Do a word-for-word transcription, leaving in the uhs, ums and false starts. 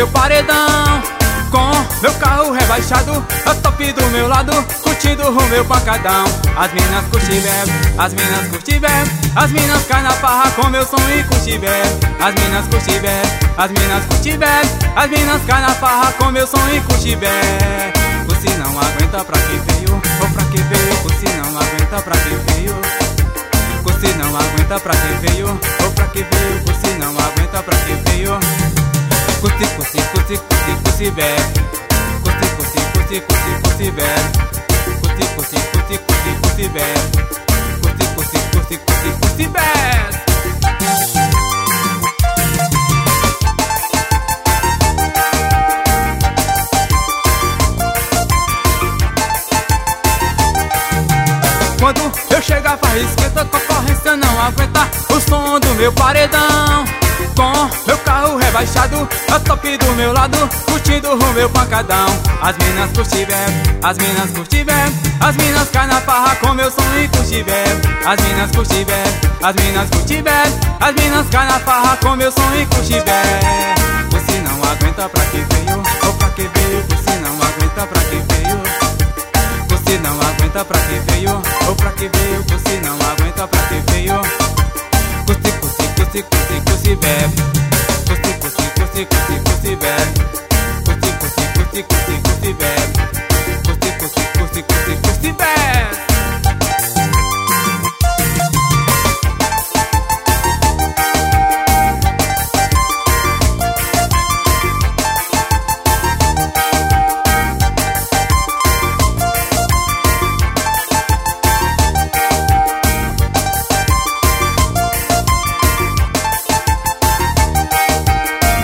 meu paredão, com meu carro rebaixado, a top do meu lado, curtindo o meu pancadão. As minas curte bebe, as minas curte bebe, as minas cai na farra com meu som e curte bebe. As minas curte bebe, as minas curte bebe, as minas cai na farra com meu som e curte bebe. Você não aguenta pra que veio, ou pra que veio, você não aguenta pra que veio. Você não aguenta pra que veio, ou pra que veio, você não aguenta pra que veio. Curte, curte, curte, curte, curte bebe. Curte, curte, curte, curte, curte bebe. Curte, curte, curte, curte, curte bebe. Curte, curte, curte, curte, curte bebe. Quando eu chegar farra esquenta, concorrência não aguenta o som do meu paredão, com meu carro rebaixado, a top do meu lado, curtindo o meu pancadão. As minas curte bebe, as minas curte bebe, as minas cai na farra com meu som e curte bebe. As minas curte bebe, as minas curte bebe, as minas cai na farra com meu som e curte bebe. Você não aguenta pra que veio, ou pra que veio, você não aguenta pra que veio. Você não aguenta pra que veio, ou pra que veio, você não aguenta pra que veio. Curte, curte, curte, curte, curte bebe. Curte, curte, curte, curte, curte bebe. Curte, curte, curte, curte, curte bebe.